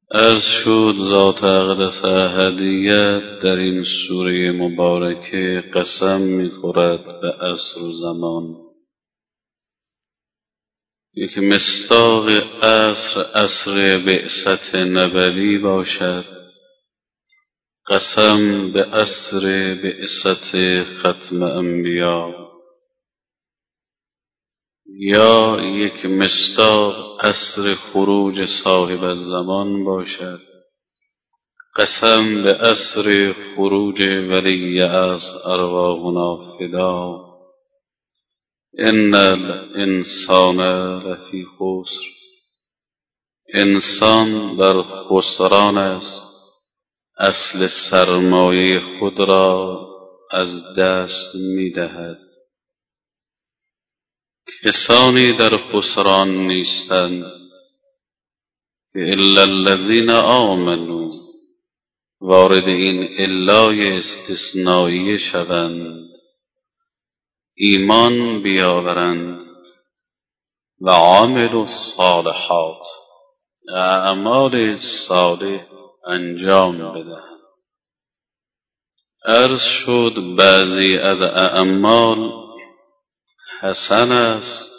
عرض شد ذات اقدس احدیت در این سوره مبارکه قسم می‌خورد به عصر و زمان. یک مصداق عصر بعثت نبوی باشد، قسم به عصر بعثت ختم انبیا، یا یک مصداق عصر خروج صاحب الزمان باشد، قسم به عصر خروج ولی از ارواحنا فدا. ان الانسان لفی خسر، انسان در خسران است، اصل سرمایه خود را از دست می‌دهد. کسانی در خسران نیستند که الا الذین آمنوا وارد این الای استثنایی شوند، ایمان بیاورند و عاملوا الصالحات، اعمال صالح انجام بدهند. عرض شد بعضی از اعمال حسن است،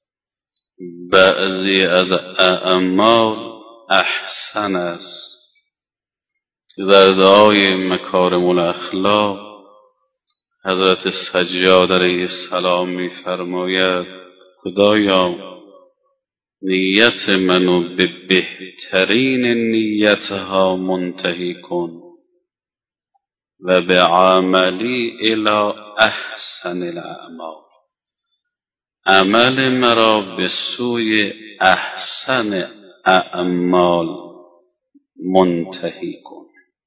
بعضی از اعمال احسن است. در دعای مکارم الاخلاق حضرت سجاد علیه السلام می‌فرماید خدایا نیت منو به بهترین نیتها منتهی کن و به عملی الی احسن الاعمال، عمل مرا به سوی احسن اعمال منتهی کن.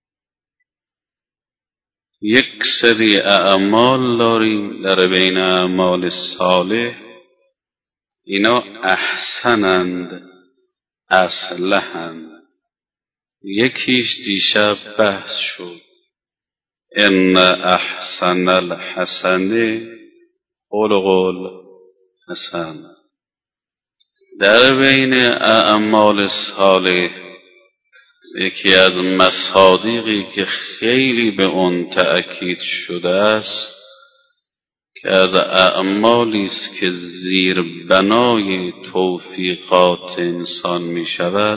یک سری اعمال داریم در بین اعمال صالح، اینا احسنند، اصلحند. یکیش دیشب بحث شد، ان احسن الحسن خلق الحسن. در بین اعمال صالح یکی از مصادیقی که خیلی به اون تأکید شده است که از اعمالی است که زیر بنای توفیقات انسان می شود،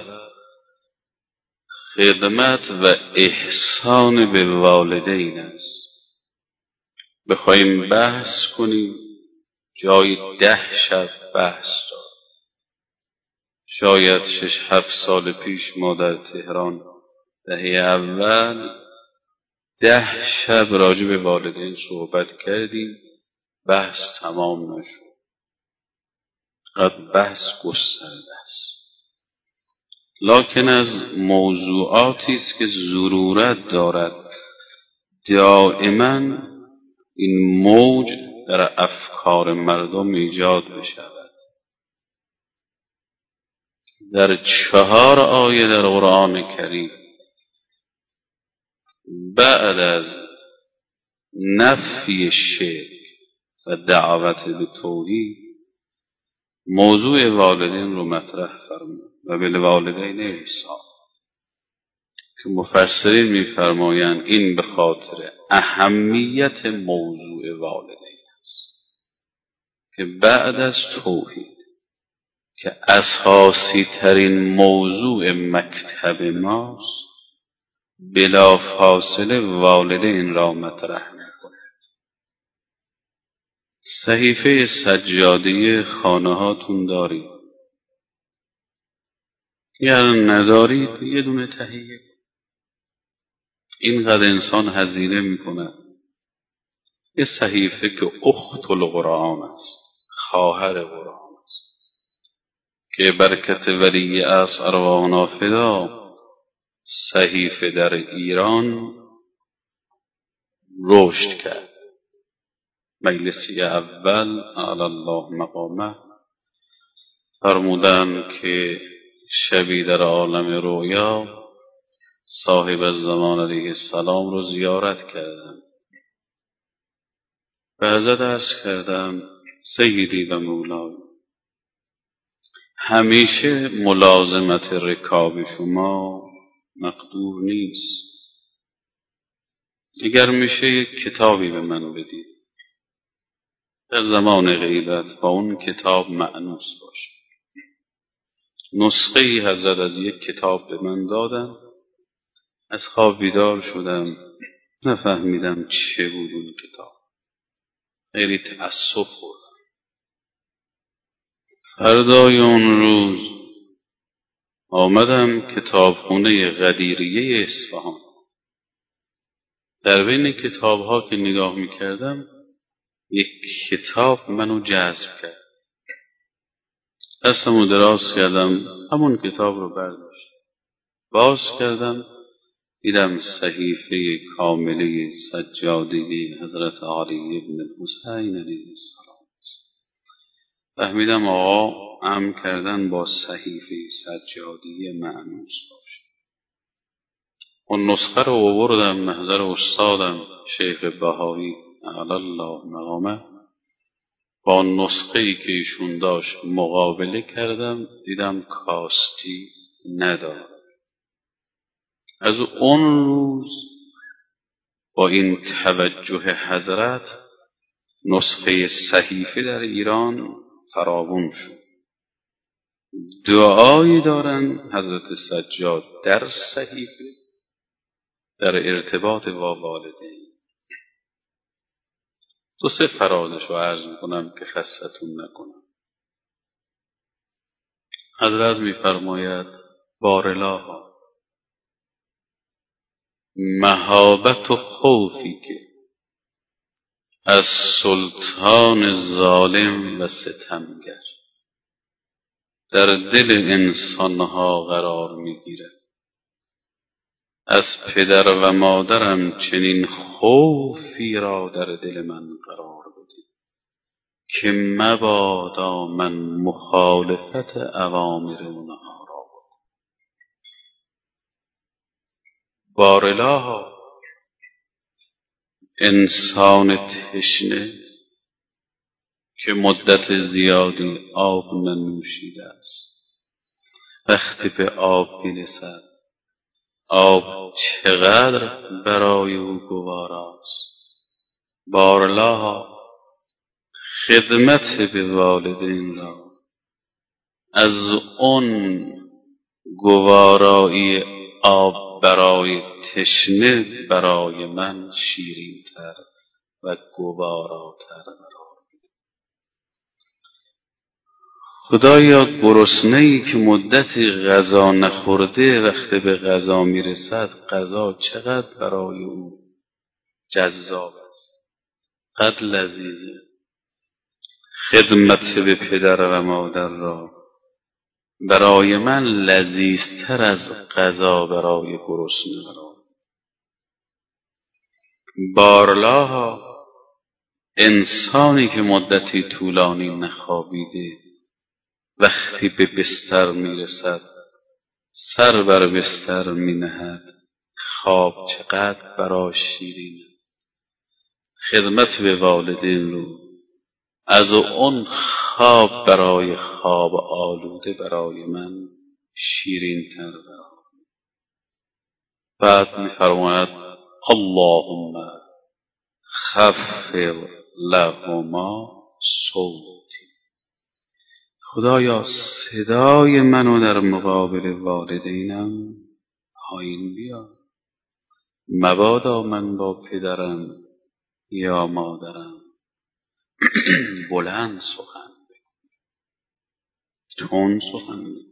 خدمت و احسان به والدین است. بخوایم بحث کنیم جای 10 شب بحث داد. شاید 6-7 سال پیش ما در تهران دهه اول 10 شب راجع به والدین صحبت کردیم، بحث تمام نشد. قد بحث گسترده است، لکن از موضوعاتی است که ضرورت دارد دائما این موج در افکار مردم ایجاد بشود. در 4 آیه در قرآن کریم بعد از نفی شرک و دعوت به توحید موضوع والدین رو مطرح فرمود و بالوالدین احسان، که مفسرین می‌فرمایند این به خاطر اهمیت موضوع والدین است که بعد از توحید که اساسی ترین موضوع مکتب ماست بلا فاصله والدین را مطرح می‌کند. صحیفه سجادی خانه هاتون دارید؟ یا ندارید یه دونه تهیه. اینقدر انسان هزینه میکنه. یه صحیفه که اخت القرآن است، خواهر قرآن است، که برکت ولی از ارواحنا فدا صحیفه در ایران رشد کرد. مجلسی اول اعلی الله مقامه فرمودن که شبی در عالم رویا صاحب الزمان علیه السلام رو زیارت کردم و حضرت عرض کردم سیدی و مولای، همیشه ملازمت رکاب شما مقدور نیست. اگر میشه یک کتابی به من بدید در زمان غیبت با اون کتاب مأنوس باشه. نسخه ای حضرت از یک کتاب به من دادن، از خواب بیدار شدم نفهمیدم چه بود اون کتاب، خیلی تعصب خوردم. فردای اون روز آمدم کتابخونه قدیریه اصفهان. در بین کتاب‌ها که نگاه می‌کردم یک کتاب منو جذب کرد. دستمو دراز کردم، همون کتاب رو برداشت، باز کردم، دیدم صحیفه کامله سجادگی حضرت علی بن الحسین علیه السلام. فهمیدم آقا امر کردن با صحیفه سجادی مأنوس باشه. اون نسخه رو آوردم محضر استادم شیخ بهایی اعلی الله مقامه، با نسخه‌ای که ایشون داشت مقابله کردم، دیدم کاستی نداره. از اون روز با این توجه حضرت نسخه صحیفه در ایران فراوان شد. دعایی دارن حضرت سجاد در صحیفه در ارتباط با والدین. دو سه فرازش رو عرض میکنم که خستتون نکنم. حضرت میفرماید بارلاها مهابت و خوفی که از سلطان ظالم و ستمگر در دل انسانها قرار میگیرد، از پدر و مادرم چنین خوفی را در دل من قرار بده که مبادا من مخالفت اوامر اونها را بکنم. بارلاها انسان تشنه که مدت زیادی آب ننوشیده است، وقتی به آب میرسد آب چقدر برای او گواراست. بارلاها خدمت به والدین را از اون گوارایی آب برای تشنه برای من شیرین تر و گواراتر قرار بده. خدایا گرسنه‌ای که مدتی غذا نخورده وقتی به غذا میرسد غذا چقدر برای او جذاب است، قد لذیذه. خدمت به پدر و مادر را برای من لذیذتر از غذا برای گرسنه قرار. بارلاها انسانی که مدتی طولانی نخوابیده وقتی به بستر میرسد سر بر بستر مینهد، خواب چقدر براش شیرین است. خدمت به والدین رو از اون خواب برای خواب آلوده برای من شیرین تر قرار. بعد میفرماید اللهم خفض لهما صوتی. خدایا صدای منو در مقابل والدینم پایین بیار، مبادا من با پدرم یا مادرم بلند سخن بگویم، تون سخن بگویم.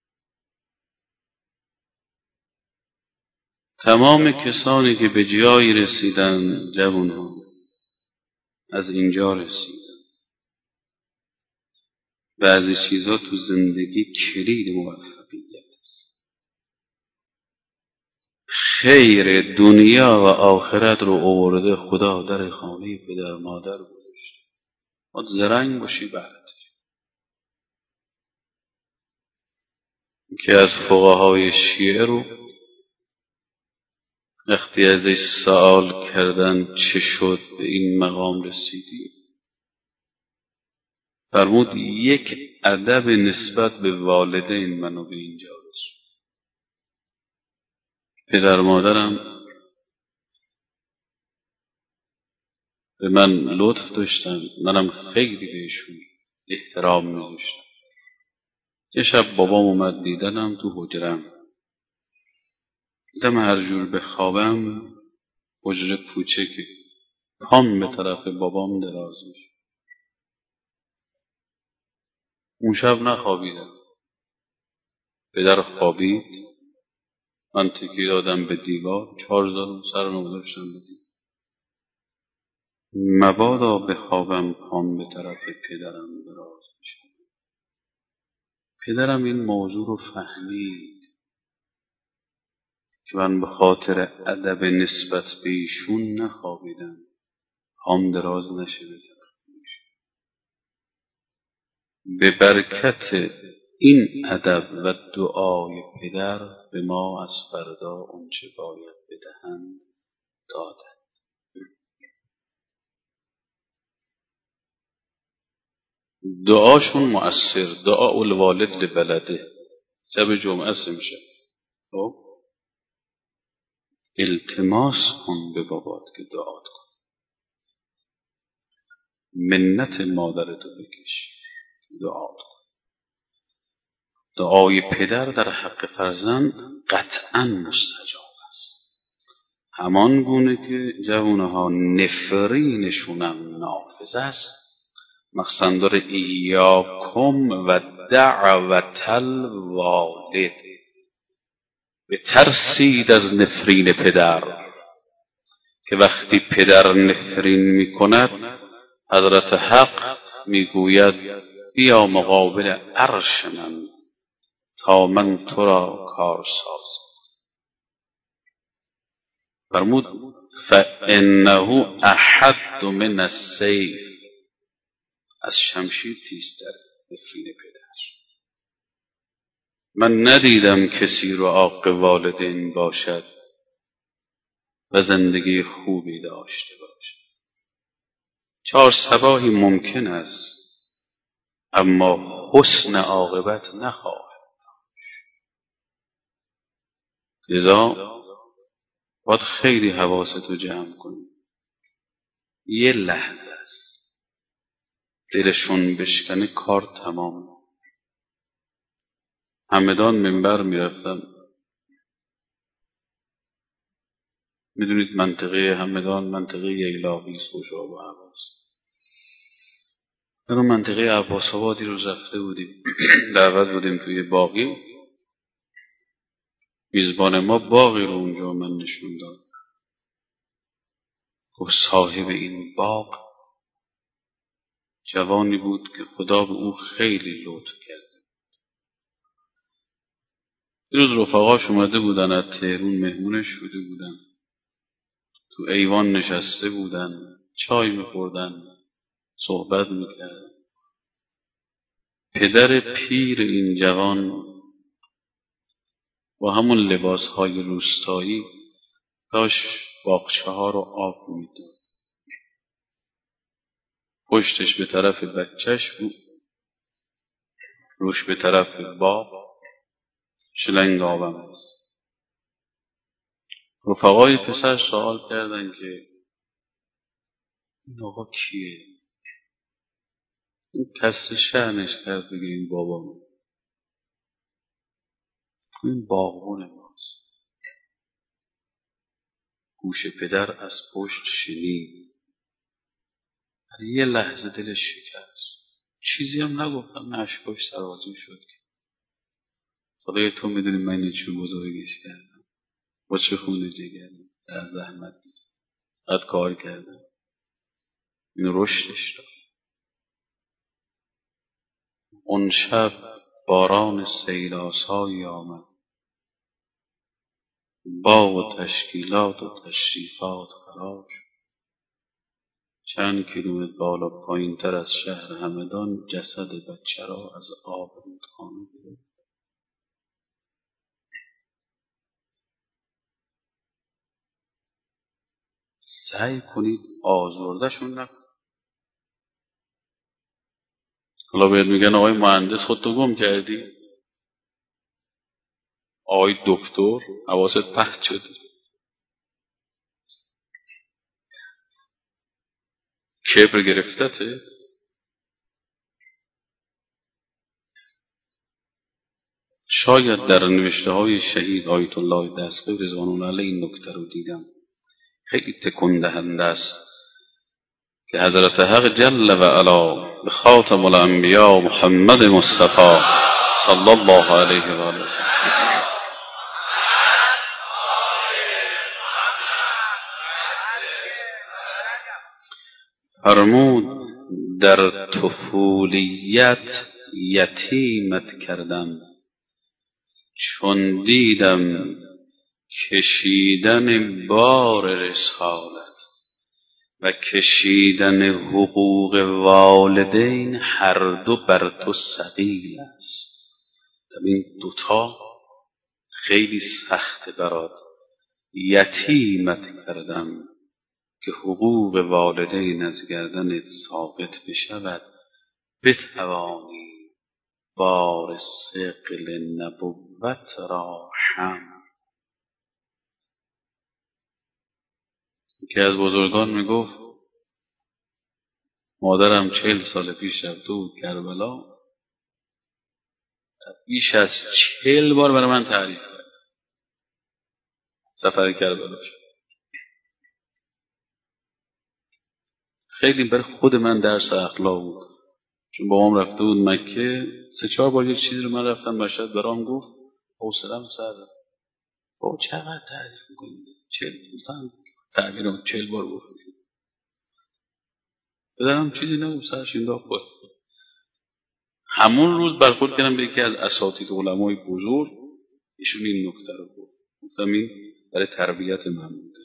تمام کسانی که به جایی رسیدن جوانان از اینجا رسیدن. بعضی چیزا تو زندگی کلید موفقیت است. خیر دنیا و آخرت رو آورده خدا در خانه پدر مادر گذاشته. باید زرنگ باشی بعد که از فقهای شیعه رو وقتی ازش سوال کردن چه شد به این مقام رسیدی، فرمود یک ادب نسبت به والدین منو به اینجا رسوند. پدر مادرم به من لطف داشتن، منم خیلی بهشون احترام می‌ذاشتم. یه شب بابام اومد دیدنم تو حجرم، دیدم هر جور بخوابم حجره کوچکه، پام به طرف بابام دراز میشه. اون شب نخوابیدم. پدر خوابید، من تکی دادم به دیوار، 4 زانو سرمو گذاشتم به دیوار. مبادا بخوابم پام به طرف پدرم دراز میشه. پدرم این موضوع رو فهمید که من به خاطر ادب نسبت به ایشون نخوابیدم، پام دراز نشه به طرف. به برکت این ادب و دعای پدر به ما از فردا اونچه باید بدهند دادند. دعاشون مؤثر، دعا الوالد لبلده. شب جمعه میشه، خب التماس کن به بابات که دعات کن، منت مادرتو بکش دعات کن. دعای پدر در حق فرزند قطعا مستجاب است، همان گونه که جوانها نفرینشونم نافذ است. مخصوصا داره ایاکم و دعوت الوالد، به ترسید از نفرین پدر، که وقتی پدر نفرین می کند حضرت حق میگوید بیا مقابل عرش من تا من تو را کارساز. فرمود فانه احد من السیف، از شمشیر تیزتر نفرین پدر. من ندیدم کسی رو عاق والدین باشد و زندگی خوبی داشته باشد. 4 صباحی ممکن است اما حسن عاقبت نخواهد. لذا باید خیلی حواستو جمع کنی. یه لحظه است دلشون بشکنه کار تمام. همدان منبر میرفتم، میدونید منطقه همدان منطقه ییلاقی است، خوشاب و حواس. در اون منطقه عباس آبادی رو رفته بودیم، دعوت بودیم توی باغی. میزبان ما باغی رو اونجا من نشون داد. خب صاحب این باغ جوانی بود که خدا به او خیلی لطف کرده. یه روز رفقاش اومده بودن از تهرون، مهمونش شده بودن، تو ایوان نشسته بودن، چای میخوردن، صحبت میکردن. پدر پیر این جوان با همون لباسهای روستایی داشت باغچه ها رو آب میداد. پشتش به طرف بچهش بود، روش به طرف باغ شلنگ آبم است. رفقای پسر سوال کردن که این آقا کیه؟ این کس شأنش کرد بگه این بابام، این باغبون ماست. گوش پدر از پشت شنید، یه لحظه دلش شکست، چیزی هم نگفتم، اشکاش سرازیر شد که خدای تو میدونی من این چه بزرگش کردم، با چه خونه جگری در زحمت قد کار کردم، این رشدش داد. اون شب باران سیلاسایی آمد، باغ و تشکیلات و تشریفات خراب شد. چند کیلومتر بالا پایین تر از شهر همدان جسد بچه را از آب رودخانه گرفت. سعی کنید آزردشون نکنید. حالا بهت میگن آقای مهندس خودتو گم کردی، آقای دکتر حواست پرت شده. کبر گرفتته. شاید در نوشته های شهید آیت الله دستگاه رضوان الله علیه این نکته رو دیدم، خیلی تکون دهنده است که حضرت حق جل و علا به خاتم الانبیا محمد مصطفی صلی الله علیه و آله فرمود در طفولیت یتیمت کردم، چون دیدم کشیدن بار رسالت و کشیدن حقوق والدین هر دو بر تو ثقیل است. این دوتا خیلی سخته برات. یتیمت کردم که حقوق والدین از گردنت ثابت بشود، بتوانی بار ثقل نبوت را هم. که از بزرگان میگفت مادرم 40 سال پیش رفته بود کربلا، بیش از 40 بار برای من تعریف کرد سفر کربلا. خیلی بر خود من درس اخلاق بود، چون بابام رفته بود مکه 3-4 بار یک چیزی رو من رفتم مشهد برام گفت، حوصله‌ام سر رفت. بابا چقدر تعریف می‌کنی؟ 40 مثلا تعبیرم 40 بار گفت. بدارم چیزی نگفت، سرش انداخت. همون روز برخورد کردم به یکی از اساتید علمای بزرگ، ایشون این نکته رو گفت. گفتم این برای تربیت من بوده.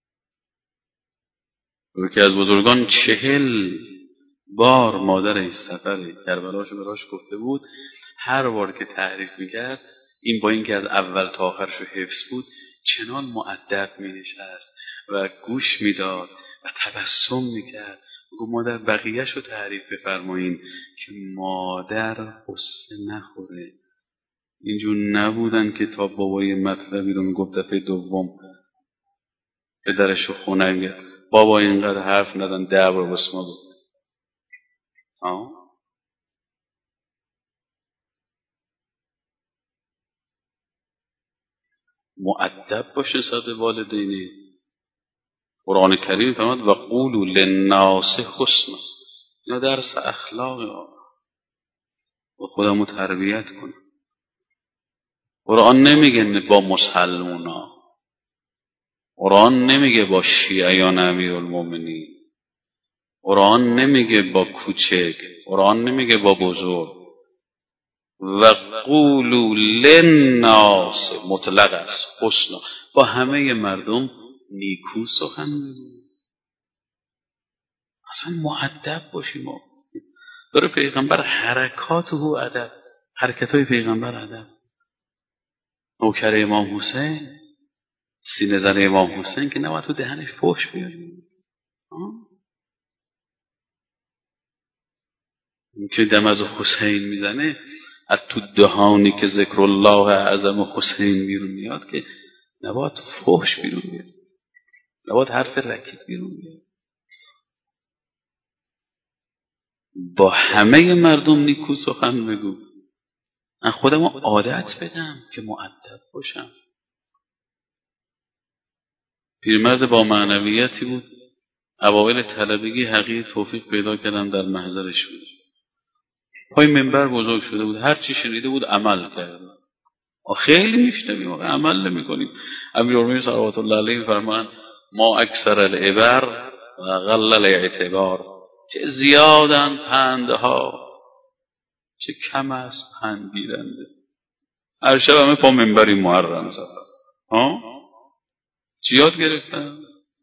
یکی از بزرگان 40 بار مادر سفر کربلاشو براش گفته بود. هر بار که تعریف میکرد این با اینکه از اول تا آخرش رو حفظ بود چنان مؤدب مینشست و گوش میداد و تبسم میکرد. گفت مادر بقیه‌ش رو تعریف بفرمایین که مادر قصه نخوره. اینجور نبودن که تا بابای مطلبی رو میگفت دفعه دوم پدرش رو خونه میگه بابا اینقدر حرف ندن 10 بار بس ما بود. مؤدب باشه صد والدینی. قرآن کریم فرمود و قولوا للناس حسنا. اینا درس اخلاق و خودمو تربیت کنه. قرآن نمیگه با مسلمونا، قرآن نمیگه با شیعیان امیرالمومنین، قرآن نمیگه با کوچک، قرآن نمیگه با بزرگ. و قولوا للناس مطلق است، حسنا، با همه مردم نیکو سخن بگو. اصلا مؤدب باشیم. داره پیغمبر حرکات او ادب، حرکتای پیغمبر ادب. نوکر امام حسین، سینه زن امام حسین که نباید تو دهنش فحش بیاریم. این که دم از حسین میزنه از تو دهانی که ذکر الله اعظم حسین بیرون میاد که نباید فحش بیرون بیاد، نباید حرف رکیک بیرون بیاد. با همه مردم نیکو سخن بگو. من خودم عادت بدم که مؤدب باشم. پیرمرد با معنویتی بود. اوایل طلبگی حقیقی توفیق پیدا کردم در محضرش بود. پای منبر بزرگ شده بود، هر چی شنیده بود عمل کرد. خیلی میشنویم عمل نمی‌کنیم. امیرالمومنین صلوات الله علیه فرمان ما اکثر العبر و اقل الاعتبار. چه زیادن پندها، چه کم است پند گیرنده. هر شب همه پا منبری محرم زدن. چی یاد گرفتن؟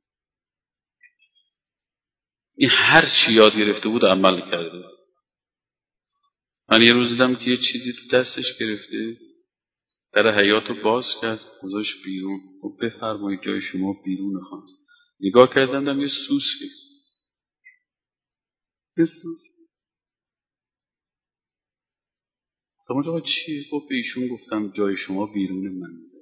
این هر چی یاد گرفته بود عمل کرده. من یه روز دیدم که یه چیزی تو دستش گرفته، در حیاط رو باز کرد، گذاشت بیرون. خب بفرمایید جای شما بیرون خواهد. نگاه کردم یه سوسکه. فرمود آقا چیه؟ گفت به ایشون گفتم جای شما بیرون منزل.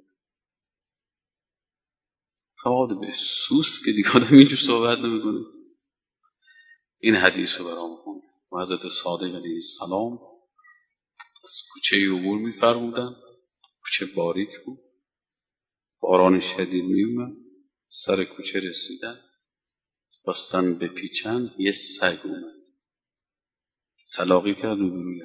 فرمود به سوس که دیگه آدم اینجور صحبت نمیکنه. این حدیث رو برام خوند و حضرت صادق علیه السلام از کوچه عبور می‌فرمودن. کوچه باریک بود، باران شدید میومد، سر کوچه رسیدن، خواستن بپیچن، یه سگ اومد تلاقی کرد و روی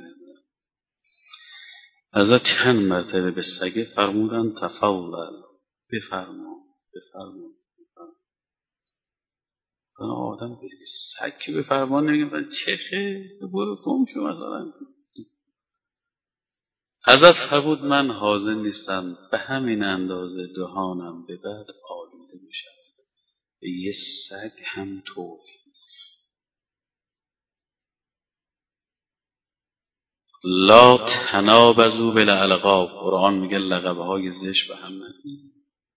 حضرت چند مرتبه به سگه فرمودن تفضل، بفرما بفرما. آدم به سگ که بفرما نمیگن چه خیلی برو گم شو مثلا. حضرت فرمود من حاضر نیستم به همین اندازه دهانم به بعد آلوده بشم به یه سگ هم طور. لا تنابزوا بالالقاب، قرآن میگه لقبهای زشت به هم ندید.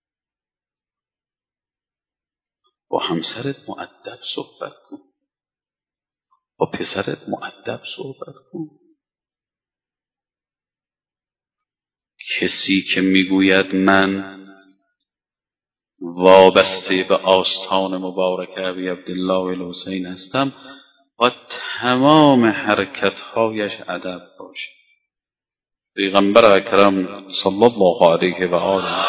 با همسرت مؤدب صحبت کن، با پسرت مؤدب صحبت کن. کسی که میگوید من وابسته به آستان مبارکه ابی عبدالله الحسین هستم و تمام حرکتهایش ادب باشه. پیغمبر اکرم صلی الله علیه و آله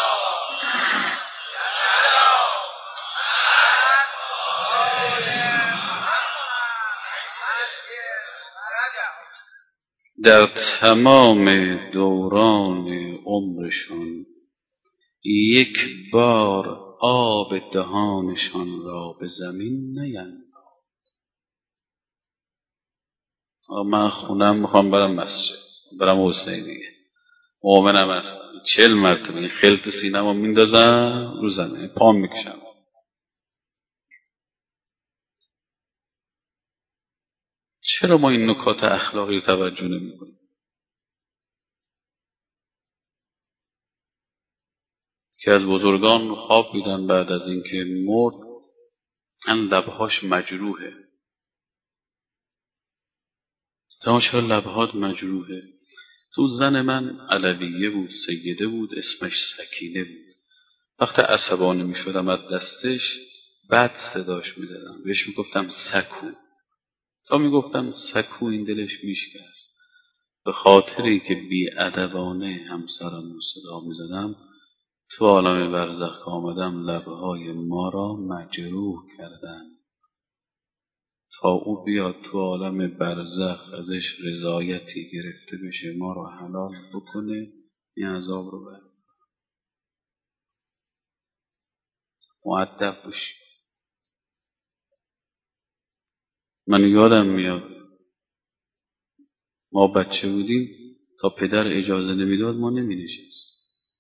در تمام دوران عمرشون یک بار آب دهانشان را به زمین نینداختند. من خونم میخوام برم مسجد، برم حسینیه، مؤمنم هستم، 40 مرتبه این خلط سینما میندازم رو زمین، پام میکشم. چرا ما این نکات اخلاقی توجه نمیکنیم؟ که از بزرگان خواب دیدن بعد از اینکه مرد ان لبهاش مجروحه. چرا لبهات مجروحه؟ تو زن من علویه بود، سیده بود، اسمش سکینه بود. وقتی عصبانی می شدم از دستش بد صداش می دادم، بهش می گفتم سکو. تا می گفتم سکو این دلش می شکست. به خاطری که بی ادبانه همسرم رو صدا می زدم، تو عالم برزخ که آمدم لبهای ما را مجروح کردن تا او بیاد تو عالم برزخ ازش رضایتی گرفته بشه، ما را حلال بکنه، این عذاب رو بر مؤدب باشی. من یادم میاد ما بچه بودیم تا پدر اجازه نمیداد ما نمی نشست.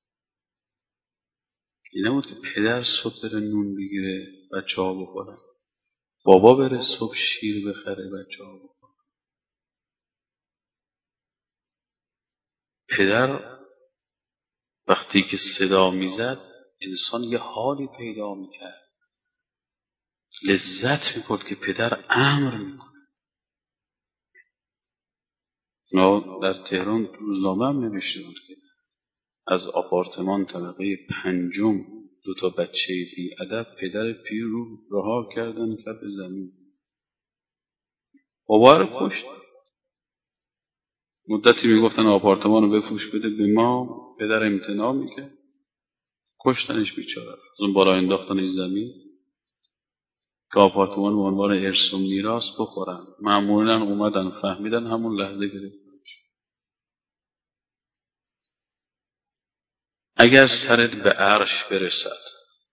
این نبود که پدر صبح بره نون بگیره بچه ها بخورن، بابا بره صبح شیر بخره بچه ها بخورن. پدر وقتی که صدا میزد انسان یه حالی پیدا میکرد، لذت میکرد که پدر امر میکنه. در تهران روزنامه هم نوشته بود که از آپارتمان طبقه 5 2 بچه بی ادب پدر پیر رو رها کردن کف زمین. بابا رو کشت. مدتی میگفتن آپارتمان رو بفروش بده به ما، پدر امتناع میکرد، کشتنش بیچاره. از اون بالا انداختنش زمین که آپارتمان به عنوان ارث و میراث بخورن. مامورین اومدن فهمیدن، همون لحظه گرفتنش. اگر سرت به عرش برسد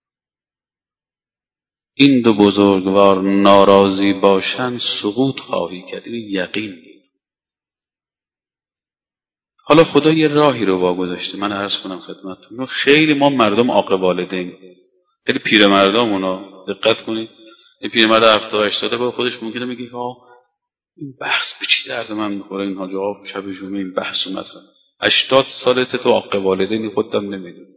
این 2 بزرگوار ناراضی باشن سقوط خواهی کرد، این یقین. حالا خدا یه راهی رو واگذاشته. من عرض کنم خدمتتون، خیلی ما مردم عاقل والدین، خیلی پیرمردام اونا دقت کنید، این پیرمرد 70 80 با خودش ممکنه بگه این بحث به چی درد من میخوره، این حاج آقا شب جمعه این بحث اومد. 80 سالته تو عاقل والدین خودت نمیدونی،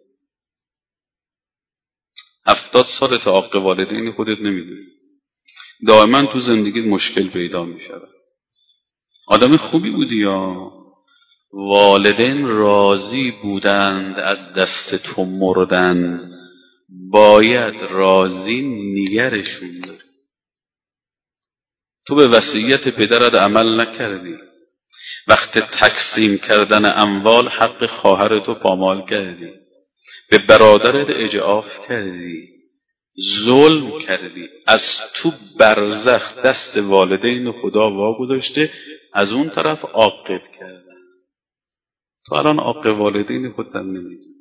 70 سالته عاقل والدین خودت نمیدونی، دائما تو زندگیت مشکل پیدا میشه. آدم خوبی بودی یا والدین راضی بودند از دست تو مردن، باید راضی نگرشون داری. تو به وصیت پدرت عمل نکردی، وقت تقسیم کردن اموال حق خواهرتو پامال کردی، به برادرت اجعاف کردی، ظلم کردی. از تو برزخ دست والدین خدا واگذاشته، از اون طرف عاقب کرده. تو الان عاقب والدین خودت نمیدونی،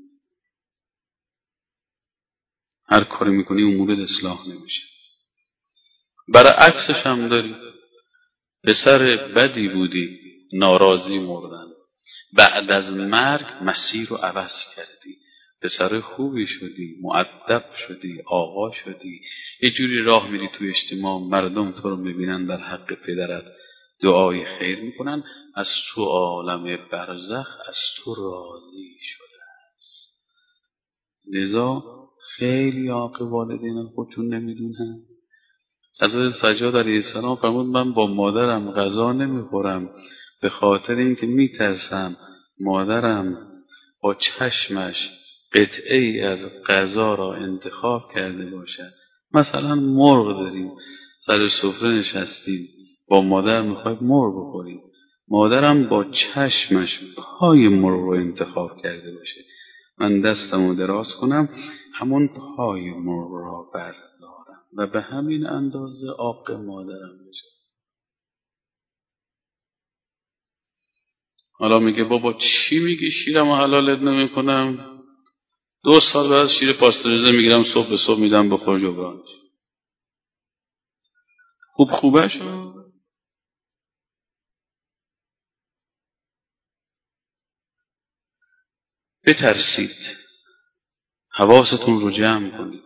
هر کاری میکنی امورت اصلاح نمیشه. برعکسش هم داری، پسر بدی بودی، ناراضی مردن، بعد از مرگ مسیر رو عوض کردی، پسر خوبی شدی، مؤدب شدی، آقا شدی، یه جوری راه میری توی اجتماع، مردم تو رو میبینن در حق پدرت دعای خیر میکنن، از تو عالم برزخ از تو راضی شده است. لذا خیلی عاقب والدین خودشون نمیدونن. حضرت سجاد علیه السلام فرمود من با مادرم غذا نمیخورم به خاطر اینکه میترسم مادرم با چشمش قطعه ای از غذا را انتخاب کرده باشد. مثلا مرغ داریم، سر سفره نشستیم، با مادر میخوایم مرغ بخوریم، مادرم با چشمش پای مرغ رو انتخاب کرده باشه، من دستمو دراز کنم همون پای مرغ را بردارم و به همین اندازه عاق مادرم بشه. حالا میگه بابا چی میگی، شیرم حلالت نمیکنم، 2 سال بعد شیر پاستوریزه میگیرم صبح به صبح میدم بخور جبران. خوبه شو. بترسید، حواستون رو جمع کنید.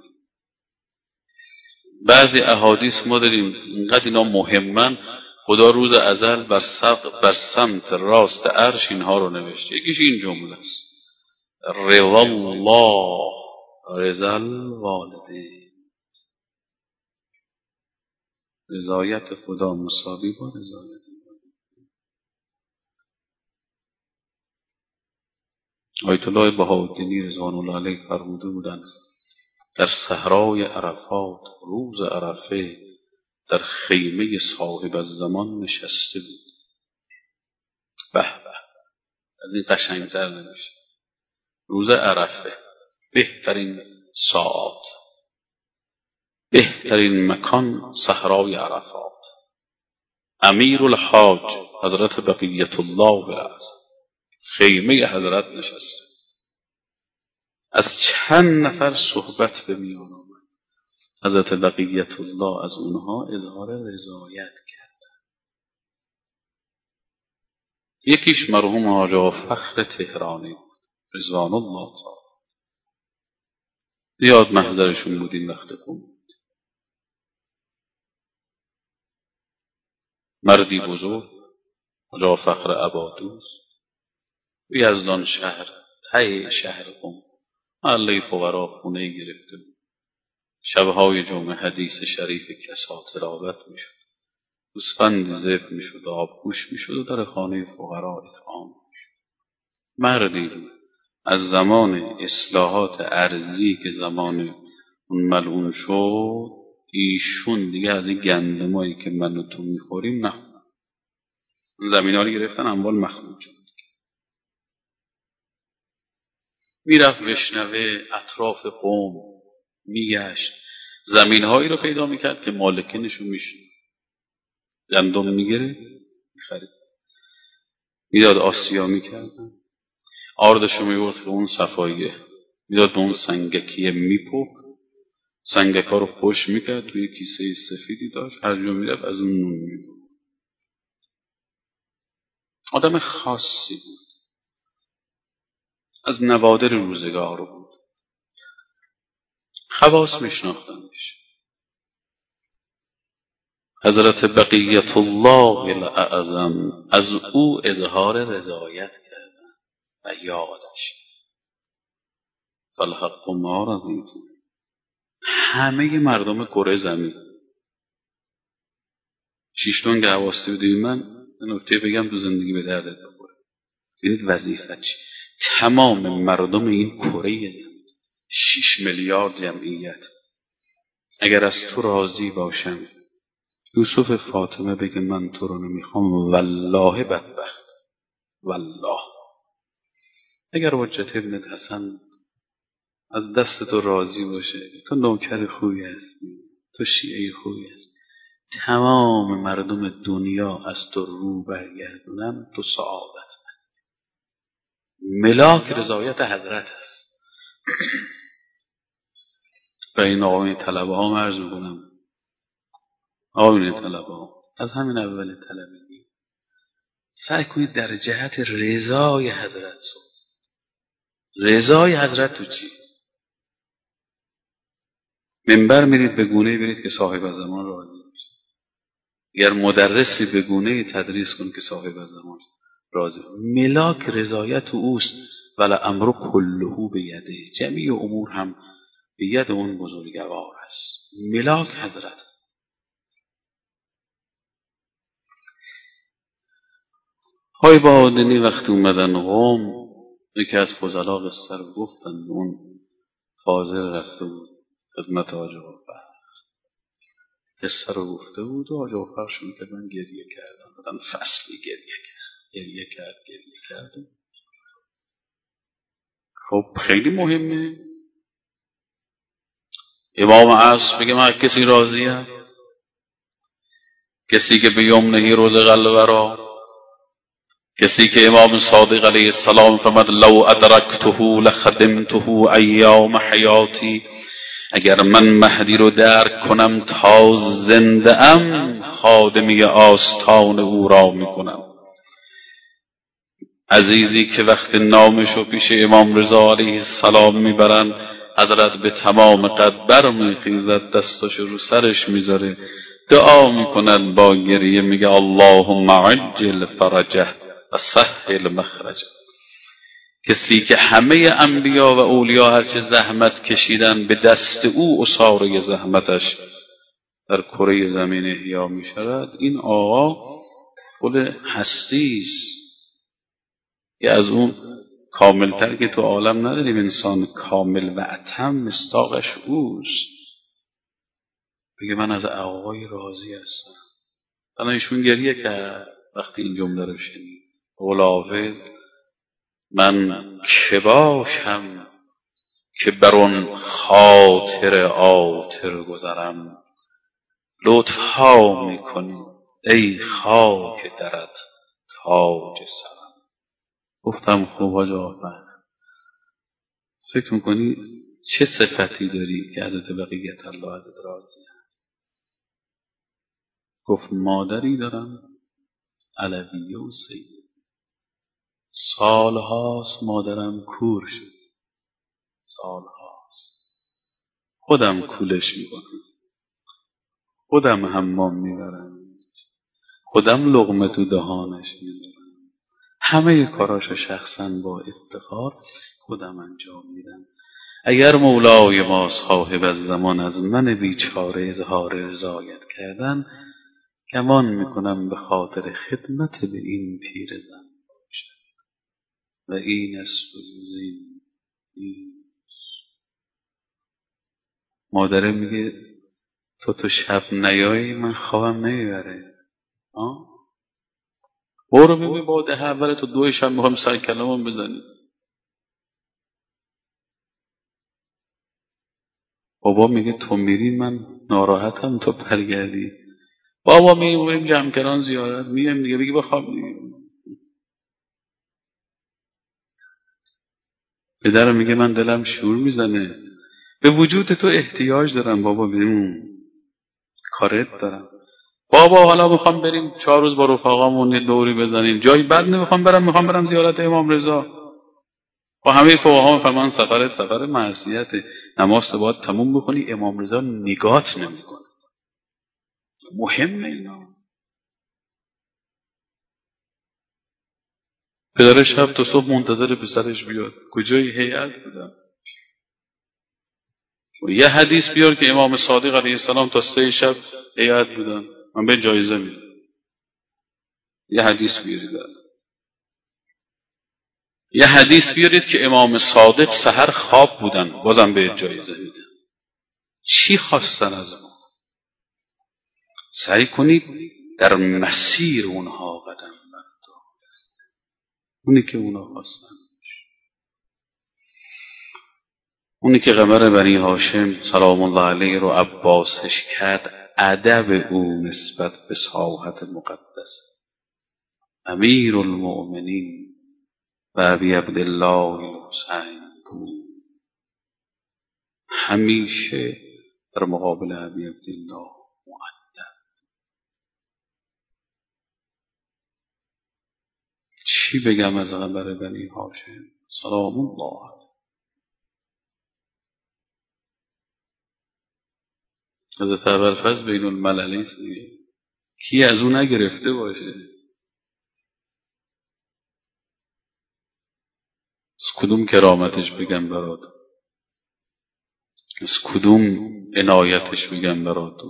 بعضی احادیث ما داریم اینقدر اینا مهمن، خدا روز ازل بر سمت راست عرش اینها رو نوشته. یکیش این جمله است: رضا الله رضا الوالدین. رضایت خدا مساوی با رضایت. آیت الله بهاءالدین رضوان الله علیه فرموده بودند در صحرای عرفات روز عرفه در خیمه صاحب الزمان نشسته بود. به به، از این قشنگتر نمیشه. روز عرفه، بهترین ساعت، بهترین مکان صحرای عرفات. امیر الحاج حضرت بقیت الله برأس خیمه حضرت نشسته، از چند نفر صحبت به میان آمد. حضرت بقیت الله از اونها اظهار رضایت کرد. یکیش مرحوم آقا فخر تهرانی بود رضوان الله تعالی. زیاد محضرشون بود این وقت کن. مردی بزرگ، آقا فخر عبادوس، یزدان شهر، ته شهر قم، محله فقرا خونه گرفته بود. شبهای جمعه حدیث شریف کسا تلاوت میشد، گوسفند ذبح میشد، آبگوش میشد و در خانه فقرا اطعام میشد. مردی بود از زمان اصلاحات ارضی که زمان اون ملعون شد، ایشون دیگه از این گندمایی که من و تو میخوریم نخورن. زمین ها رو گرفتن، اموال مخلوط شد. میرفت بشنوه اطراف قوم، میگشت زمین هایی رو پیدا میکرد که مالکینشون میشد. گندم میگره میخرید، میداد آسیا میکردن، آردشو میبرد که اون صفاییه، میداد به اون سنگکیه میپخت، سنگکا رو خوش میکرد، توی کیسه سفیدی داشت، هر جا میرفت از اون نون میبرد. آدم خاصی بود، از نوادر روزگار بود، خواص میشناختنش. حضرت بقیت الله الاعظم از او اظهار رضایت کردن و یادش فالحق ما رضیتم. همه مردم کره زمین شیشتون که حواستی بودی. من نکته بگم تو زندگی به دردت بخوره. این وظیفه چی؟ تمام مردم این کره زمین 6 میلیارد جمعیت اگر از تو راضی باشم، یوسف فاطمه بگه من تو رو نمیخوام، والله بدبخت، والله. اگر حجت ابن حسن از دست تو راضی باشه، تو نوکر خوبی هستی، تو شیعه خوبی هستی، تمام مردم دنیا از تو رو برگردونن، تو سعادت. ملاک رضایت حضرت هست. و این آقایون طلبه ها مرز میکنم، آقایون طلبه ها از همین اول طلبگی سعی کنید در جهت رضای حضرت رضای حضرت تو چی؟ منبر میرید به گونه‌ای برید که صاحب زمان راضی میشه. اگر مدرسی به گونه‌ای تدریس کن که صاحب زمان راضی. ملاک رضایت اوست. ولی امر کله به یده، جمیع امور هم به ید اون بزرگوار است. ملاک حضرت. های بهادینی وقتی اومدن قوم، یکی از فضلا قصه رو گفتن. اون فاضل رفته بود خدمت حاج غفر، قصه رو گفته بود و حاج غفر شروع که من گریه کردم. بدن فصلی گریه کرد. خب خیلی مهمه امام عصر بگه من کسی راضیم؟ کسی که به یمنه روز قلورا، کسی که امام صادق علیه السلام فرمود لو ادرکته لخدمته ایام حیاتی، اگر من مهدی رو درک کنم تا زنده ام، خادمی آستان او را میکنم. عزیزی که وقت نامش رو پیش امام رضا علیه السلام میبرن، حضرت به تمام قد برمیخیزد، دستاشو رو سرش میذاره، دعا میکند با گریه، میگه اللهم عجل فرجه و سهل مخرجه. کسی که همه انبیا و اولیا هرچه زحمت کشیدن، به دست او عصاره زحمتش در کره زمین احیا می شود. این آقا خود هستیست که از اون کاملتر که تو عالم نداریم. انسان کامل و اتم مصداقش اوست. بگه من از آقای راضی هستم. الان ایشون گریه کرد وقتی این جمله رو شنید. غلافه من که باشم که بر اون خاطر آتر گذرم، لطفا میکنی ای خاک درت تاج سرم. گفتم خوب حاج آقا، فکر میکنی چه صفتی داری که حضرت بقیت الله ازت راضی هست؟ گفت مادری دارم علویه و سید، سالهاست مادرم کور شد، سالهاست خودم کولش میکنم، خودم حمام میبرم، خودم لقمه تو دهانش میذارم، همه کاراشو شخصا با افتخار خودم انجام میدم. اگر مولای ما صاحب از زمان از من بیچاره اظهار رضایت کردن، گمان میکنم به خاطر خدمت به این پیر زن باشد. و این است و این. مادره میگه تو شب نیایی من خوابم نمیبره. برو ببین با ده اول تو 2 شب میخوام سر کلامم بزنی. بابا میگه تو میری من ناراحتم تو برگردی. بابا میگیم جمع کران زیارت میگم دیگه، بگی بخواب دیگه. پدرم میگه من دلم شور میزنه، به وجود تو احتیاج دارم بابا، بریم کارت دارم. بابا حالا میخوام بریم 4 روز با رفقامون یه دوری بزنیم، جایی بد نمیخوام برم، میخوام برم زیارت امام رضا. با همه فقها فرمان سفر معصیت، نماز باید تموم بکنی، امام رضا نگات نمیکنه. مهمه اینا. پدر شب تا صبح منتظر پسرش بیاد، کجای هیئت بودم. یه حدیث بیار که امام صادق علیه السلام تا 3 شب هیئت بودن، من به جایزه میدم. یه حدیث بیاری دارم. یه حدیث بیارید که امام صادق سحر خواب بودن بازم به جایزه میدن. چی خواستن از ما؟ سعی کنید در مسیر اونها قدم بردارید، اونی که اونها خواستن، اونی که قمر بنی هاشم سلام الله علیه رو عباسش کرد، ادب او نسبت به ساحت مقدس امیر المؤمنین و ابی عبدالله الحسین بود. همیشه در مقابل ابی عبدالله مؤدب. چی بگم از قمر بنی هاشم سلام الله علیه؟ حضرت ابوالفضل بین المللی کی از اون نگرفته باشه؟ از کدوم کرامتش بگم براتون؟ از کدوم عنایتش بگم براتون؟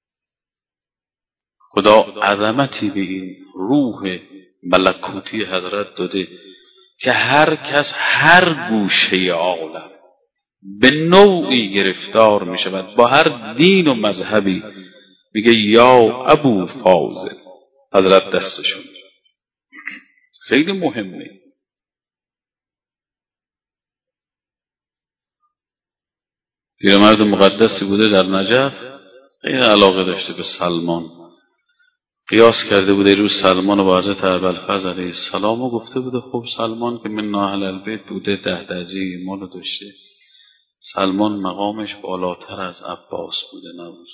خدا عظمتی به این روح ملکوتی حضرت داده که هر کس هر گوشه عالم به نوعی گرفتار می شود با هر دین و مذهبی، میگه یا ابو فاضل، حضرت دستشون. خیلی مهمه. پیرمرد مقدسی بوده در نجف، خیلی علاقه داشته به سلمان، قیاس کرده بوده روز سلمان و با حضرت ابوالفضل علیه السلام و گفته بوده خب سلمان که من اهل البیت بوده 10 درجه ایمان داشته، سلمان مقامش بالاتر از عباس بوده. نعوذ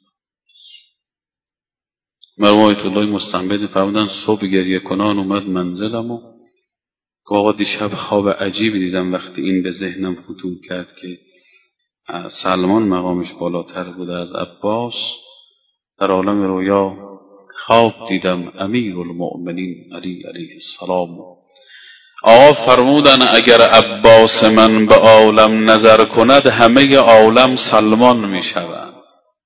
بالله. مرحوم آیت الله مستنبط فرمودن صبح گریه کنان اومد منزلم و که آقا دیشب خواب عجیبی دیدم. وقتی این به ذهنم خطور کرد که سلمان مقامش بالاتر بوده از عباس، در عالم رویا خواب دیدم امیر المؤمنین علی علیه السلام. آقا فرمودن اگر عباس من به عالم نظر کند همه عالم سلمان می شوند.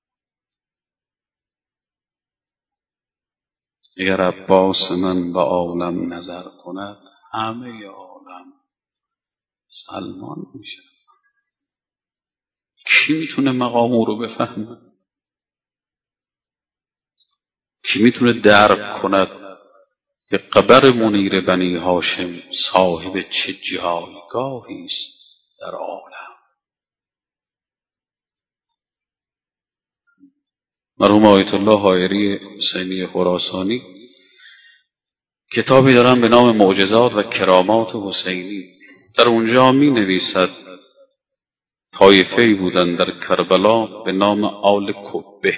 اگر عباس من به عالم نظر کند همه عالم سلمان می شوند. کی میتونه مقام او رو بفهمه؟ کی میتونه درک کند که قبر منیر بنی هاشم صاحب چه جایگاهی است در عالم؟ مرحوم آیت الله حائری حسینی خراسانی کتابی دارن به نام معجزات و کرامات حسینی. در اونجا می نویسد طایفه‌ای بودن در کربلا به نام آل کبه.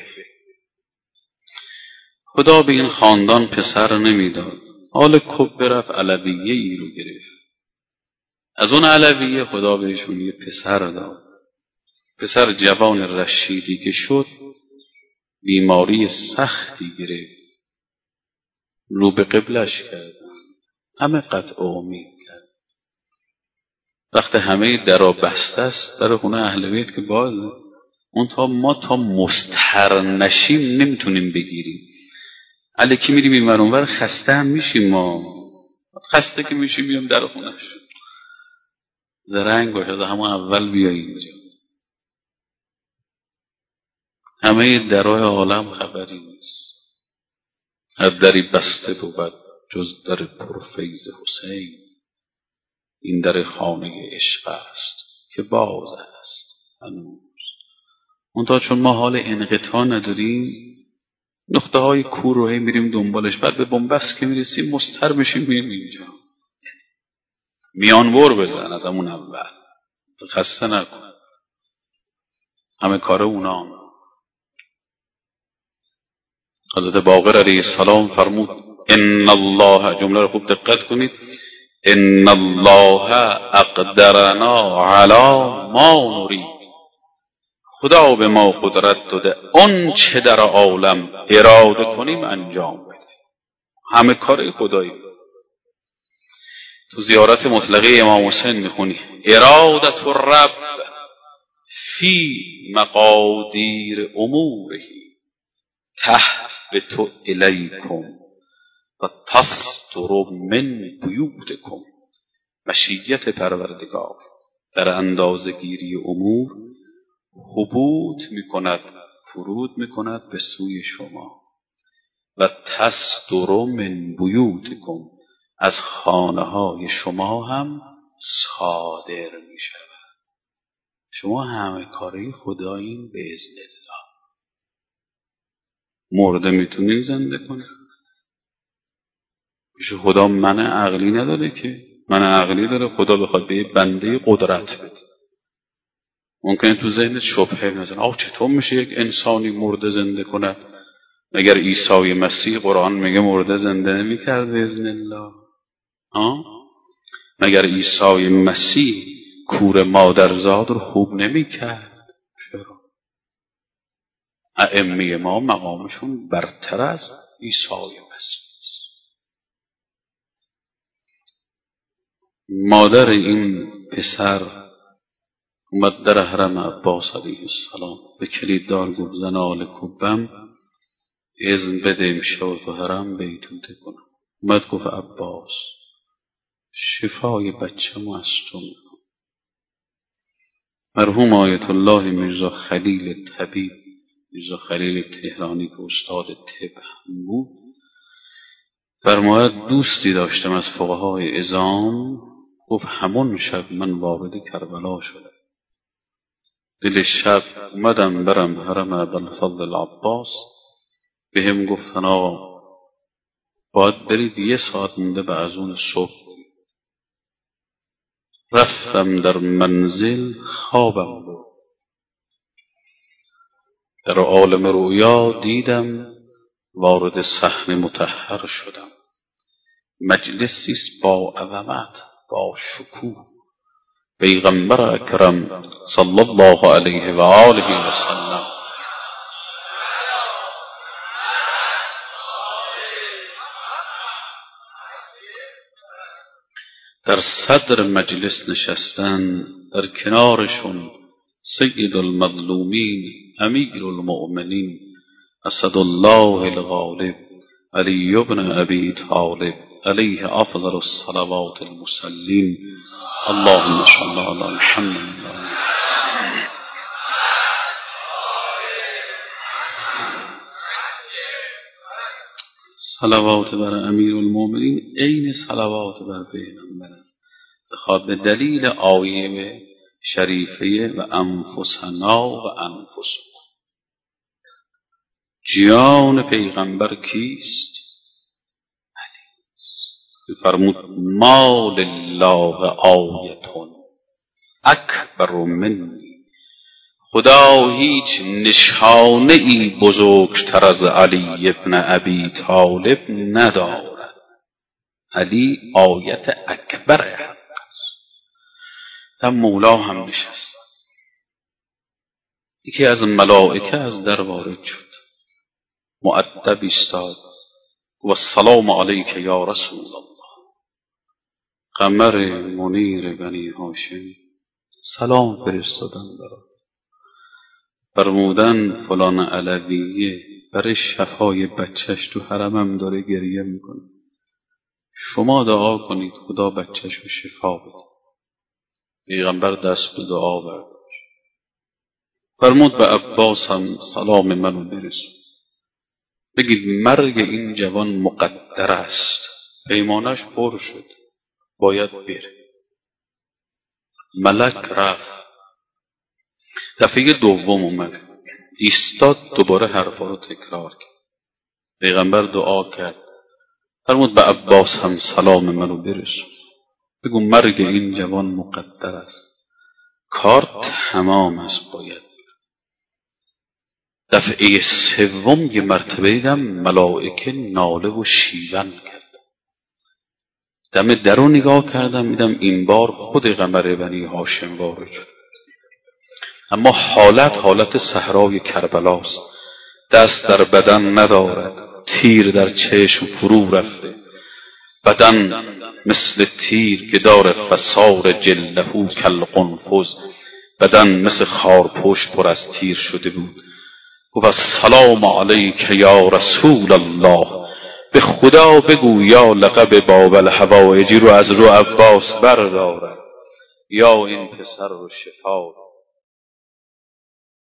خدا به این خاندان پسر نمیداد. آل کبه رفت علویه ای رو گرفت. از اون علویه خدا بهشون یه پسر داد. پسر جوان رشیدی که شد بیماری سختی گرفت، رو به قبلش کرد، همه قطع امید کرد. وقت همه درا بسته است، در خونه اهل بیت که بازه، اون ما تا مستحر نشیم نمیتونیم بگیریم. الکی میریم این ور اون ور، خسته هم میشیم. ما خسته که میشیم میام در خونش، زرنگ باشه از همون اول بیاییم اینجا. همه درای عالم خبری نیست، هر دری بسته بود جز در پرفیض حسین. این در خانه عشق است که باز است هنوز. منتها چون ما حال انقطاع نداریم، نقطه های کور رو میریم دنبالش، بعد به بنبست که میرسیم مستر میشیم میریم اینجا. میانبر بزن از همون اول، خسته نکن، همه کار اونا. حضرت باقر علیه السلام فرمود ان الله، جمله رو خوب دقت کنید، ان الله اقدرنا علی ما نرید. خدا به ما قدرت داده اون چه در عالم اراده کنیم انجام بده. همه کار خدایی. تو زیارت مطلقه امام حسین میخونی ارادت الرب فی مقادیر اموره تهبط الیکم و تستر من بیوتکم. مشیت پروردگار در اندازه‌گیری امور هبوط می‌کند، فرود می‌کند به سوی شما. و تصدر من بیوتکم، از خانه‌های شما هم صادر می‌شود. شما همه کاری خدایین به اذن الله. مرده میتونین زنده کنید. خدا من عقلی نداره که، من عقلی داره. خدا بخواد به یه بنده قدرت بده، ممکنه تو ذهنت شبهه نزنه چطور میشه یک انسانی مرده زنده کند؟ مگر عیسی مسیح قرآن میگه مرده زنده نمیکرد به اذن الله؟ مگر عیسی مسیح کور مادرزاد رو خوب نمیکرد؟ چرا؟ ائمه ما مقامشون برتر از عیسی مسیح. مادر این پسر اومد در حرم عباس علیه السلام، به کلیددار گفت زن آل کبم اذن بده امشب تو حرم بیتوته کنم. اومد گفت عباس شفای بچه‌مو از تو میخوام. مرحوم آیت الله میرزا خلیل طبیب، میرزا خلیل تهرانی که استاد طب هم بود، فرماید دوستی داشتم از فقهای عظام، گفت همون شب من وارد کربلا شدم. دل شب اومدم برم حرم ابوالفضل العباس، به هم گفتن باید برید 1 ساعت مونده به اذان صبح. رفتم در منزل خوابم بود. در عالم رؤیا دیدم وارد صحن مطهر شدم. مجلسی است با عظمت، با شکوه. پیغمبر اکرم صلی الله علیه و آله و سلم در صدر مجلس نشستن، در کنارشون سید المظلومین امیر المؤمنین اسد الله الغالب علی بن ابی طالب علیه افضل الصلوات المسلین. اللهم صل علی محمد. صلوات بر امیر المؤمنین عین صلوات بر پیغمبر است. بخواد به دلیل آیه شریفه و انفسنا و انفسکم. جان پیغمبر کیست؟ فرمود ما لله آیتون اکبر منی. خدا هیچ نشانه ای بزرگتر از علی ابن ابی طالب ندارد. علی آیت اکبر حق است. تا مولا هم نشست. یکی از ملائکه از در وارد شد، مؤدب ایستاد و السلام علیک یا رسول الله. قمر منیر بنی هاشم سلام فرستادن برات. فرمودن فلان علویه برای شفای بچهش تو حرمم داره گریه میکنه، شما دعا کنید خدا بچهش رو شفا بده. پیغمبر دست به دعا برداشت. فرمود به عباس هم سلام منو برسون، بگید مرگ این جوان مقدر است، پیمانش پر شد، باید بره. ملک رفت. دفعه دوم اومد ایستاد، دوباره حرفا رو تکرار کرد. پیغمبر دعا کرد. فرمود به عباس هم سلام منو برسون، بگو مرگ این جوان مقدر است، کار تمام است، باید. دفعه سوم یه مرتبه دیدم ملائکه ناله و شیون کرد. دم در رو نگاه کردم، دیدم این بار خود قمر بنی هاشم وارد شد. اما حالت صحرای کربلاست. دست در بدن ندارد، تیر در چشم فرو رفته، بدن مثل تیر که داره فسار جلهو کالقنفذ، بدن مثل خارپشت پر از تیر شده بود. گفت السلام علیک یا رسول الله. به خدا بگو یا لقب باب الحوایجی رو از رو عباس بردارم، یا این پسر رو شفا